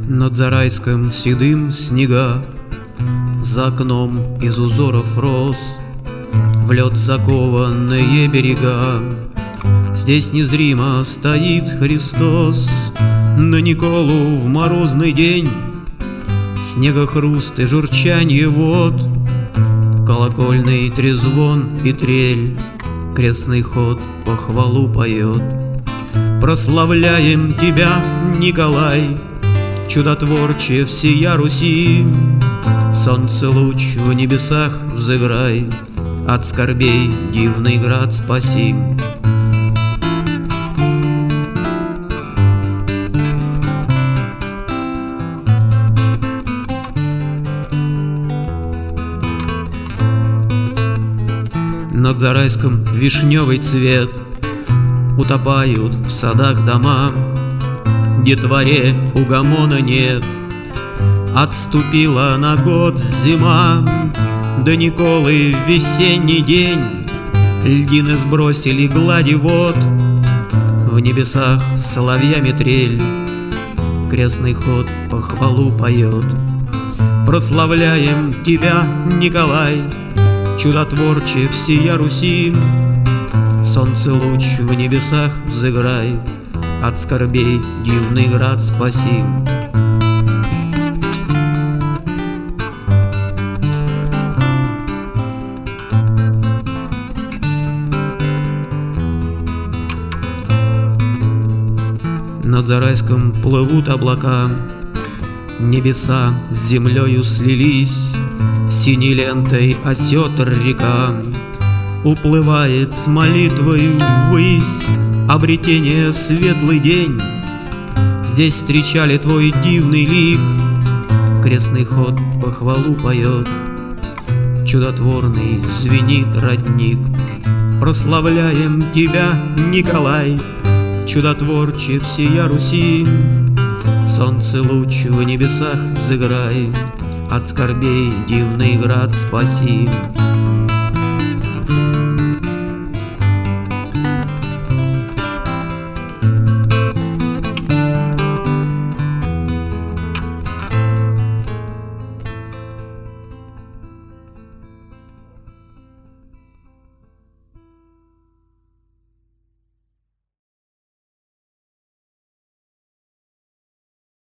Над Зарайском седым снега, за окном из узоров роз в лед закованные берега. Здесь незримо стоит Христос, на Николу в морозный день. Снегохруст и журчанье вод, колокольный трезвон и трель, крестный ход похвалу поет. Прославляем тебя, Николай, чудотворче всея Руси. Солнце луч в небесах взыграй, от скорбей дивный град спаси. Над Зарайском вишневый цвет, утопают в садах дома. Детворе угомона нет, отступила на год зима. До Николы весенний день, льдины сбросили глади вод. В небесах соловьями трель, крестный ход похвалу поет. Прославляем тебя, Николай, чудотворче всея Руси. Солнце луч в небесах взыграй, от скорбей дивный град спаси. Над Зарайском плывут облака, небеса с землею слились. Синей лентой осетр река уплывает с молитвою ввысь. Обретение светлый день, здесь встречали твой дивный лик. Крестный ход похвалу поет, чудотворный звенит родник. Прославляем тебя, Николай, чудотворче всея Руси. Солнце луч в небесах взыграй, от скорбей дивный град спаси.